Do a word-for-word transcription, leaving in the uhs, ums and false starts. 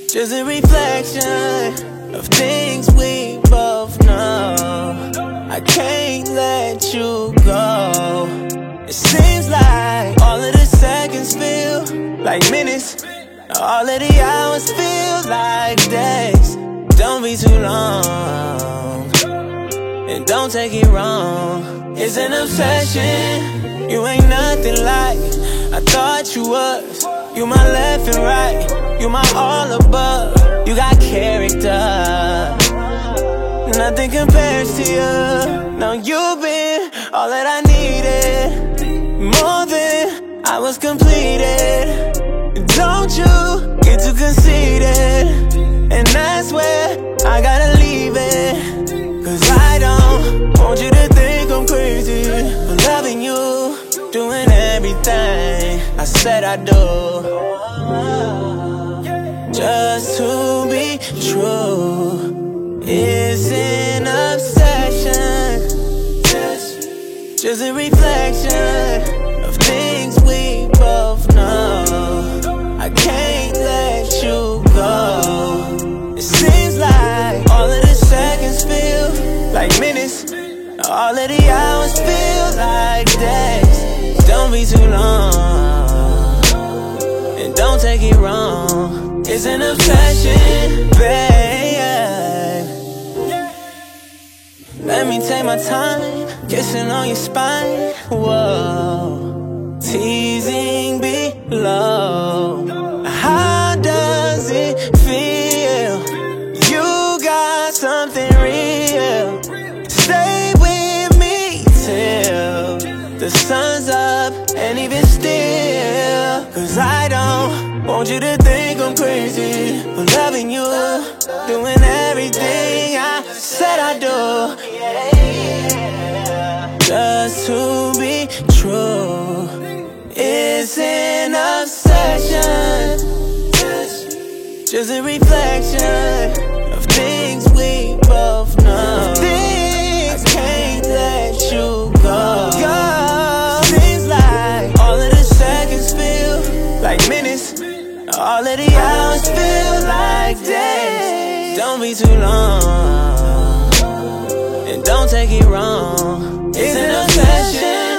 just a reflection of things we both know. I can't let you go. It seems like all of the seconds feel like minutes, all of the hours feel like days. Don't be too long, and don't take it wrong. It's an obsession. You ain't nothing like I thought you was. You my left and right, you my all above. You got character, nothing compares to you. Now you've been all that I needed, more than I was completed. Don't you get too conceited, and that's where I gotta leave it. Cause I don't want you to think I'm crazy for loving you, doing everything I said I do. Just to be true is an obsession, just, just a reflection of things we both know. I can't let you go. It seems like all of the seconds feel like minutes, all of the hours feel like days. Don't be too long, and don't take it wrong. It's an obsession, babe. Let me take my time, kissing on your spine. Whoa, teasing below. How does it feel? You got something real. Stay with me till the sun's up, and even still. Cause I don't want you to think I'm crazy for loving you, doing everything I said I do. Just to be true is an obsession, just a reflection of things we both know. Things I can't let you go. go. Seems like all of the seconds feel like minutes, all of the hours feel like days. Don't be too long, and don't take it wrong. It's an obsession.